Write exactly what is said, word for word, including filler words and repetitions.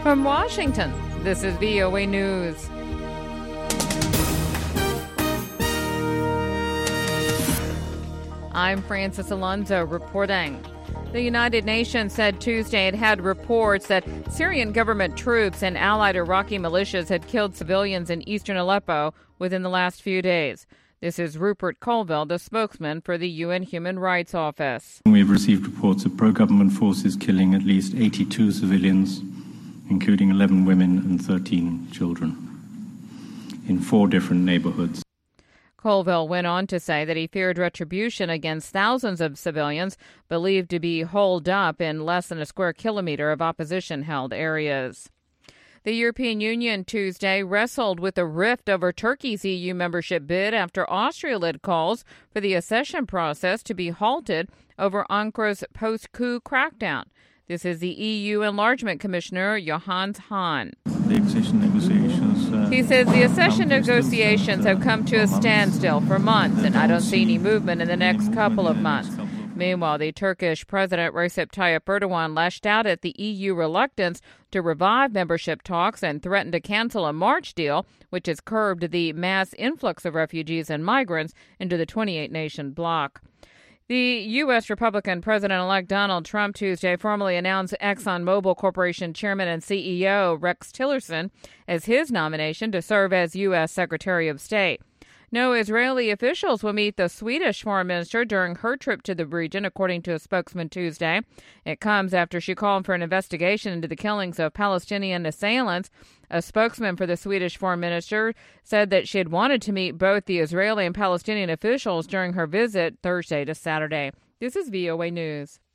From Washington, this is V O A News. I'm Francis Alonso reporting. The United Nations said Tuesday it had reports that Syrian government troops and allied Iraqi militias had killed civilians in eastern Aleppo within the last few days. This is Rupert Colville, the spokesman for the U N Human Rights Office. We have received reports of pro-government forces killing at least eighty-two civilians, including eleven women and thirteen children, in four different neighborhoods. Colville went on to say that he feared retribution against thousands of civilians believed to be holed up in less than a square kilometer of opposition-held areas. The European Union Tuesday wrestled with a rift over Turkey's E U membership bid after Austria led calls for the accession process to be halted over Ankara's post-coup crackdown. This is the E U Enlargement Commissioner Johannes Hahn. The accession negotiations. Uh, he says the accession negotiations have come to a standstill for months, and I don't see any movement in the next couple of months. Meanwhile, the Turkish President Recep Tayyip Erdogan lashed out at the E U reluctance to revive membership talks and threatened to cancel a March deal, which has curbed the mass influx of refugees and migrants into the twenty-eight nation bloc. The U S. Republican President-elect Donald Trump Tuesday formally announced ExxonMobil Corporation Chairman and C E O Rex Tillerson as his nomination to serve as U S. Secretary of State. No Israeli officials will meet the Swedish foreign minister during her trip to the region, according to a spokesman Tuesday. It comes after she called for an investigation into the killings of Palestinian assailants. A spokesman for the Swedish foreign minister said that she had wanted to meet both the Israeli and Palestinian officials during her visit Thursday to Saturday. This is V O A News.